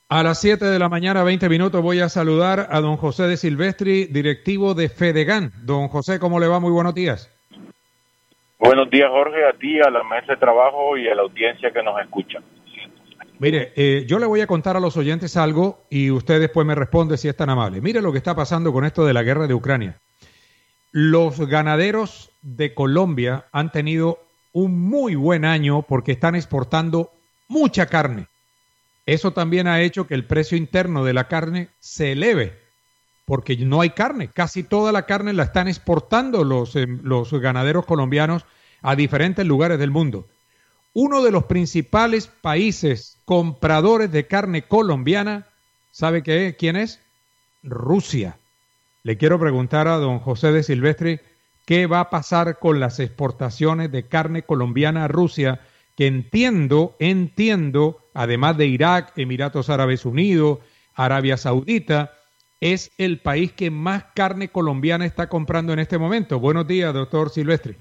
A las 7 de la mañana, 20 minutos, voy a saludar a don José de Silvestri, directivo de Fedegan. Don José, ¿cómo le va? Muy buenos días. Buenos días, Jorge, a ti, a la mesa de trabajo y a la audiencia que nos escucha. Mire, yo le voy a contar a los oyentes algo y usted después me responde si es tan amable. Mire lo que está pasando con esto de la guerra de Ucrania. Los ganaderos de Colombia han tenido un muy buen año porque están exportando mucha carne. Eso también ha hecho que el precio interno de la carne se eleve, porque no hay carne. Casi toda la carne la están exportando los ganaderos colombianos a diferentes lugares del mundo. Uno de los principales países compradores de carne colombiana, ¿sabe quién es? Rusia. Le quiero preguntar a don José de Silvestri, ¿qué va a pasar con las exportaciones de carne colombiana a Rusia? Que entiendo, además de Irak, Emiratos Árabes Unidos, Arabia Saudita, es el país que más carne colombiana está comprando en este momento. Buenos días, doctor Silvestri.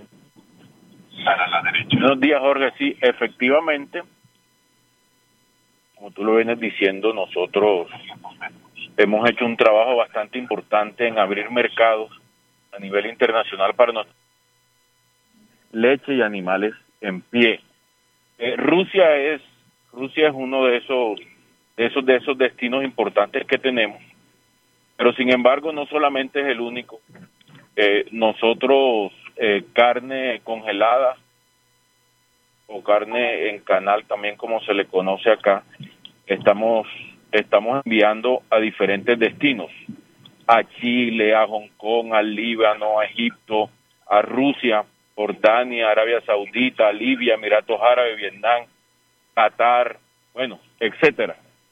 Buenos días, Jorge. Sí, efectivamente, como tú lo vienes diciendo, nosotros hemos hecho un trabajo bastante importante en abrir mercados a nivel internacional para nuestra leche y animales en pie. Rusia es uno de esos destinos importantes que tenemos, pero sin embargo no solamente es el único. Nosotros carne congelada o carne en canal, también como se le conoce acá, estamos enviando a diferentes destinos, a Chile, a Hong Kong, al Líbano, a Egipto, a Rusia, Jordania, Arabia Saudita, Libia, Emiratos Árabes, Vietnam, Qatar, bueno, etcétera.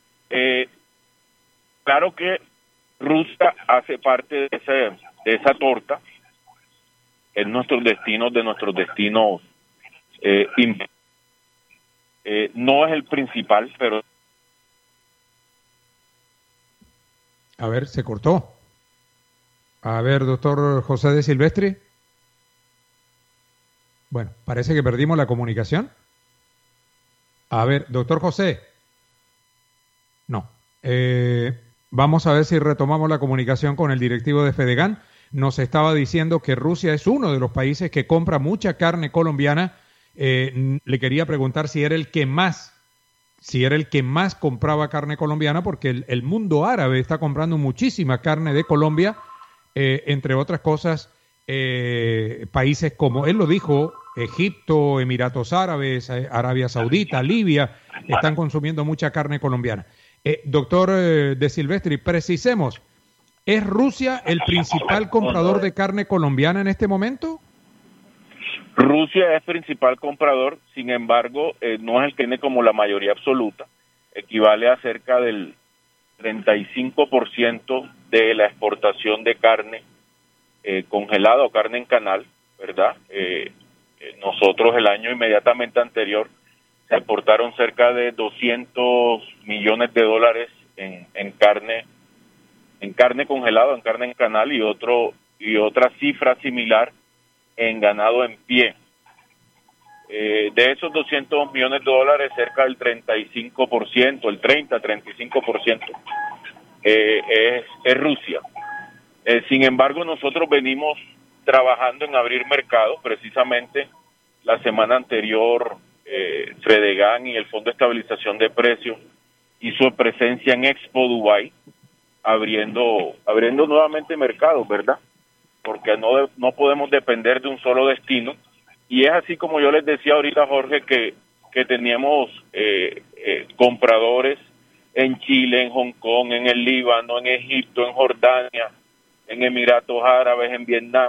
Claro que Rusia hace parte de esa torta, es de nuestros destinos, no es el principal, pero... A ver, se cortó. A ver, doctor José de Silvestri. Bueno, parece que perdimos la comunicación. A ver, doctor José. No. Vamos a ver si retomamos la comunicación con el directivo de Fedegan. Nos estaba diciendo que Rusia es uno de los países que compra mucha carne colombiana. Le quería preguntar si era el que más compraba carne colombiana, porque el mundo árabe está comprando muchísima carne de Colombia, entre otras cosas, países como, él lo dijo, Egipto, Emiratos Árabes, Arabia Saudita, Libia, están consumiendo mucha carne colombiana. Doctor de Silvestri, precisemos, ¿es Rusia el principal comprador de carne colombiana en este momento? Rusia es principal comprador, sin embargo, no es el que tiene como la mayoría absoluta, equivale a cerca del 35% de la exportación de carne congelada o carne en canal, ¿verdad? Nosotros el año inmediatamente anterior se exportaron cerca de $200 millones en carne congelada, en carne en canal y otra cifra similar en ganado en pie. De esos $200 millones, cerca del 35%, el 30-35% es Rusia. Sin embargo, nosotros venimos trabajando en abrir mercados. Precisamente la semana anterior, Fedegan y el Fondo de Estabilización de Precios hizo presencia en Expo Dubai, abriendo nuevamente mercados, ¿verdad? Porque no podemos depender de un solo destino. Y es así como yo les decía ahorita, Jorge, que teníamos compradores en Chile, en Hong Kong, en el Líbano, en Egipto, en Jordania, en Emiratos Árabes, en Vietnam.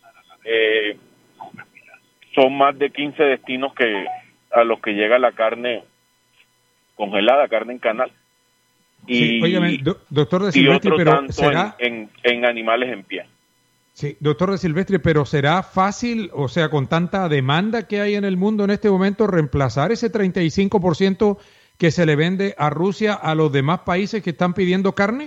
Son más de 15 destinos a los que llega la carne congelada, carne en canal. Sí, óigame, doctor de Silvestri, y otro pero tanto ¿será en animales en pie? Sí, doctor de Silvestri, pero ¿será fácil, o sea, con tanta demanda que hay en el mundo en este momento, reemplazar ese 35% que se le vende a Rusia a los demás países que están pidiendo carne?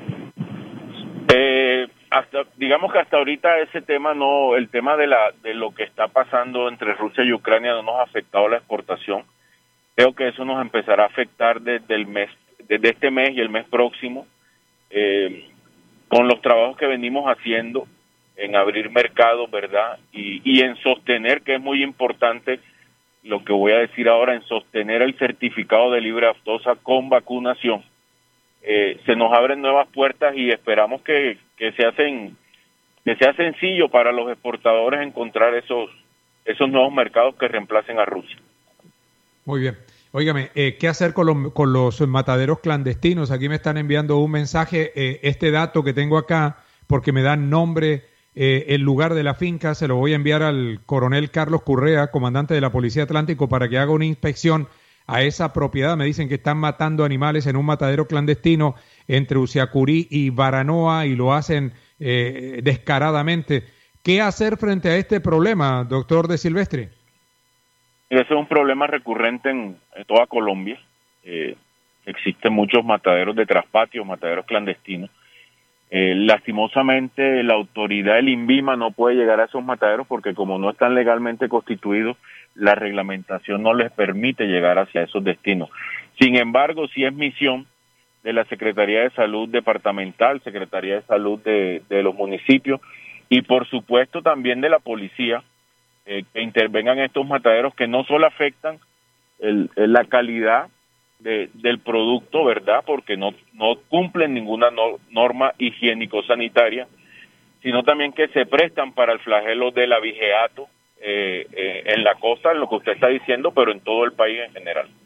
Digamos que hasta ahorita ese tema no, el tema de lo que está pasando entre Rusia y Ucrania no nos ha afectado la exportación. Creo que eso nos empezará a afectar desde desde este mes y el mes próximo, con los trabajos que venimos haciendo en abrir mercados, ¿verdad? Y en sostener, que es muy importante lo que voy a decir ahora, en sostener el certificado de libre aftosa con vacunación. Se nos abren nuevas puertas y esperamos que sea sencillo para los exportadores encontrar esos nuevos mercados que reemplacen a Rusia. Muy bien. Óigame, ¿qué hacer con los mataderos clandestinos? Aquí me están enviando un mensaje, este dato que tengo acá, porque me dan nombre, el lugar de la finca, se lo voy a enviar al coronel Carlos Currea, comandante de la Policía Atlántico, para que haga una inspección a esa propiedad. Me dicen que están matando animales en un matadero clandestino entre Usiacurí y Baranoa y lo hacen descaradamente. ¿Qué hacer frente a este problema, doctor De Silvestri? Ese es un problema recurrente en toda Colombia. Existen muchos mataderos de traspatio, mataderos clandestinos. Lastimosamente, la autoridad del INVIMA no puede llegar a esos mataderos porque como no están legalmente constituidos, la reglamentación no les permite llegar hacia esos destinos. Sin embargo, sí es misión de la Secretaría de Salud Departamental, Secretaría de Salud de los municipios y por supuesto también de la policía, que intervengan en estos mataderos que no solo afectan la calidad del producto, ¿verdad? Porque no cumplen ninguna norma higiénico-sanitaria, sino también que se prestan para el flagelo del abigeato en la costa, en lo que usted está diciendo, pero en todo el país en general.